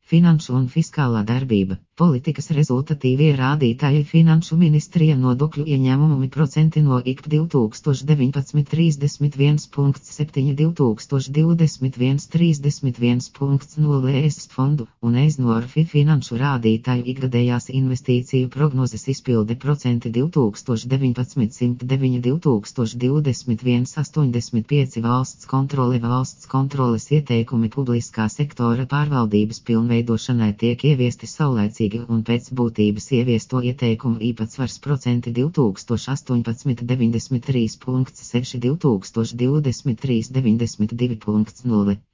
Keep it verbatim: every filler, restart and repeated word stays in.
Finanšu un fiskālā darbība, politikas rezultatīvie rādītāji, Finanšu ministrija nodokļu ieņēmumi procenti no I K P divi tūkstoši deviņpadsmit trīsdesmit viens punkts septiņi, divi tūkstoši divdesmit viens trīsdesmit viens punkts nulle E S fondu un E Z N O R F I finanšu rādītāju ikgadējās investīciju prognozes izpilde procenti divi tūkstoši deviņpadsmit simt deviņi, divi tūkstoši divdesmit viens astoņdesmit pieci valsts kontrole, valsts kontroles ieteikumi publiskā sektora pārvaldības pilnveidošanai. Veidošanai tiek ieviesti saulaicīgi un pēc būtības ieviesto ieteikumu īpatsvars procenti divi tūkstoši astoņpadsmit deviņdesmit trīs punkts seši, divi tūkstoši divdesmit trīs deviņdesmit divi punkts nulle.